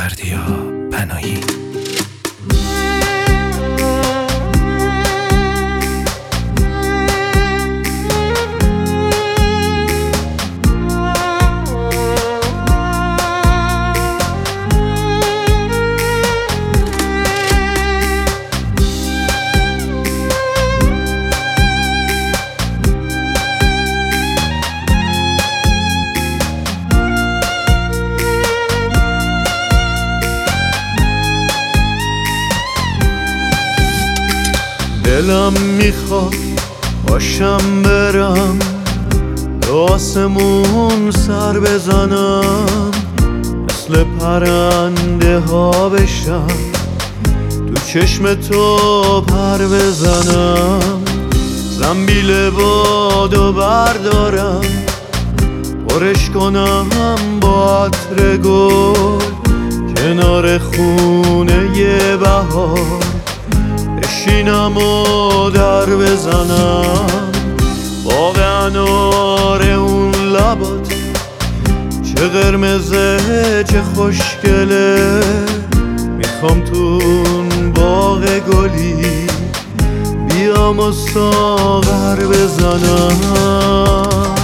بردیا پناهی. دلم میخواد باشم برم به آسمون سر بزنم، مثل پرنده ها بشم تو چشم تو پر بزنم، زنبیل بادو بردارم پرش کنم با عطر گل کنار خونه ی بهار، بشینم و در بزنم باغ انار اون لبات، چه قرمزه چه خوشگله، میخوام تو اون باغ گلی بیام و ساغر بزنم.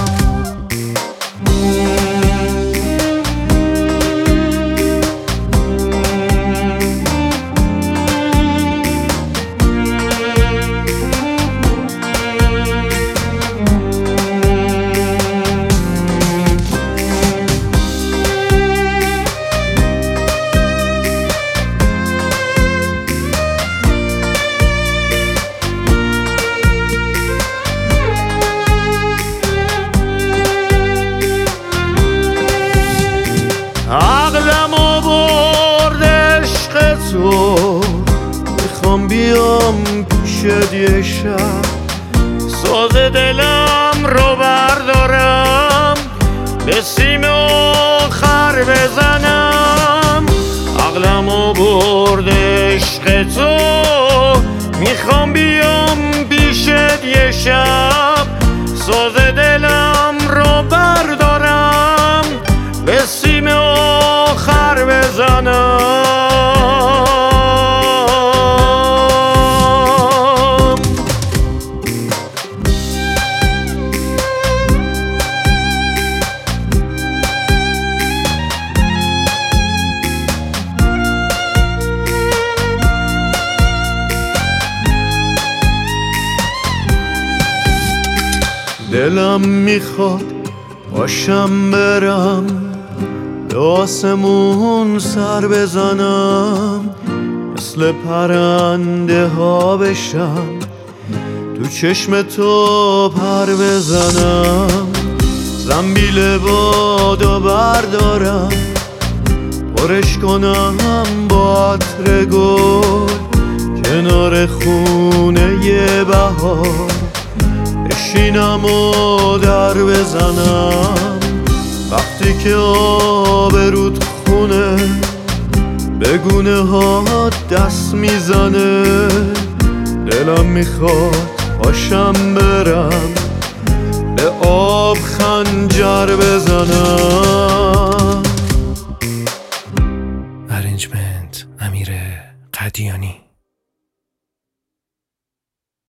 عقلمو برد عشق تو، میخوام بیام پیشت یه شب، ساز دلم رو بردارم به سیم آخر بزنم. عقلمو برد عشق تو، میخوام بیام پیشت یه شب، ساز دلم رو بردارم به سیم آخر بزنم. دلم میخواد باشم برم به آسمون سر بزنم، مثل پرنده ها بشم تو چشم تو پر بزنم، زنبیل بادو بردارم پرش کنم با عطر گل کنار خونه ی بهار، بشینم و در بزنم وقتی که آب رود خونه به گونه ها دست میزنه. دلم میخواد باشم برم به آب خنجر بزنم. ارنجمنت امیر قدیانی.